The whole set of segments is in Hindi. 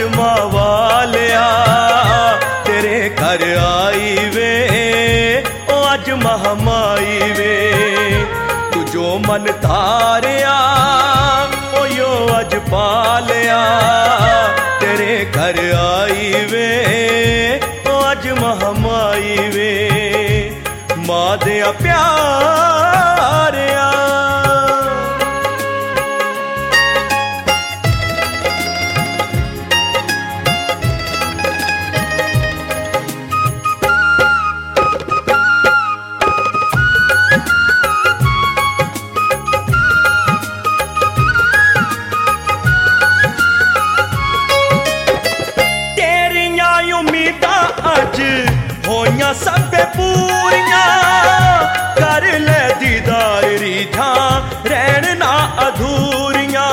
कर्मा वालिया तेरे घर आई वे ओ अज महामाई वे। तू जो मन तारिया ओ यो अज पालिया तेरे घर आई वे ओ अज महामाई वे। मां दिया प्यारिया होइयां सब पूरियां कर ले दीदार रीझां रहन ना अधूरियां।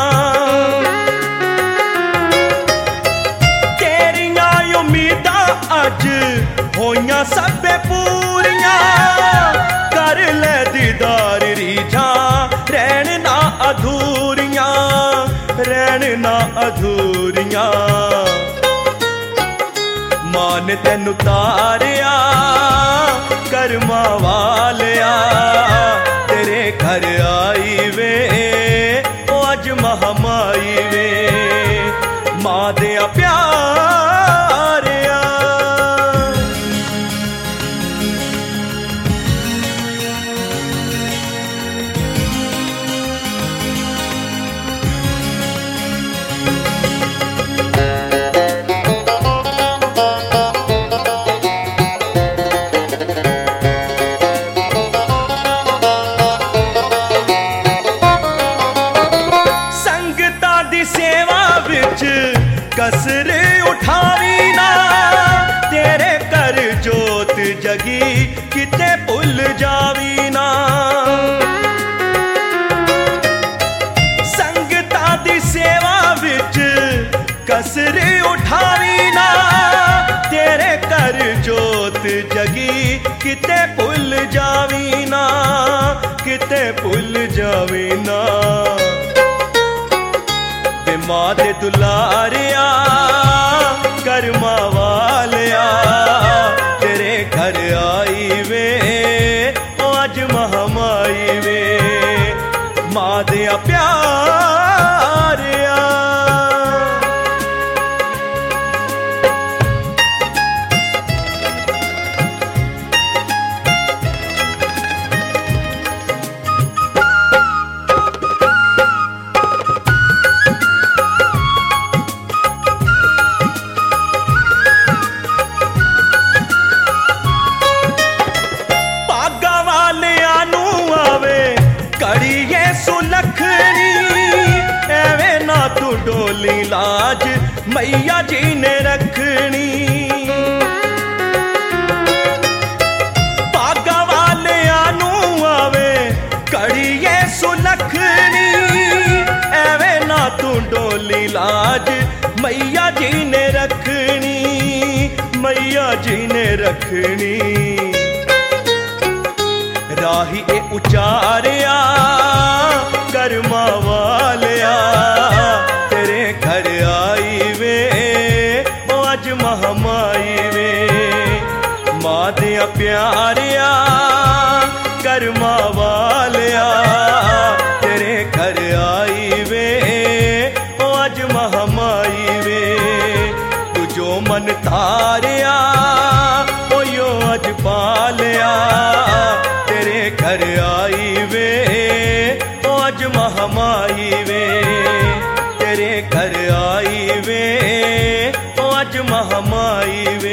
तेरियां उम्मीदां अज होइयां सब पूरियां कर ले दीदार रीझां रहन ना अधूरियां रहन ना अधूरियां। मान तेनू तारिया कर्मा वालिया तेरे घर आई वे ओ अज महामाई वे। मां दिया प्यारिया कसर उठावी ना तेरे कर जोत जगी किते भुल जावी ना। संगतां दी सेवा विच कसर उठावी ना तेरे कर जोत जगी किते भुल जावी ना किते भुल जावी ना। मां दे दुलारिया कर्मा वालिया तेरे घर आई वे ओ अज महामाई वे। मां दिया प्यारिया कड़िए सुलखनी एवें ना तू डोली लाज मैया जी ने रखनी। पागा वाले आनू आवे कड़िए सुलखनी एवें ना तू डोली लाज मैया जी ने रखनी मैया जी ने रखनी। राही ए उचारिया कर्मा वालिया तेरे घर आई वे ओ अज महामाई वे। मां दिया प्यारिया कर्मा वालिया तेरे घर आई वे ओ अज महामाई वे। तू जो मन तारिया ओ यो अज पालिया तेरे घर आई वे ओ अज महामाई वे। तेरे घर आई वे ओ अज महामाई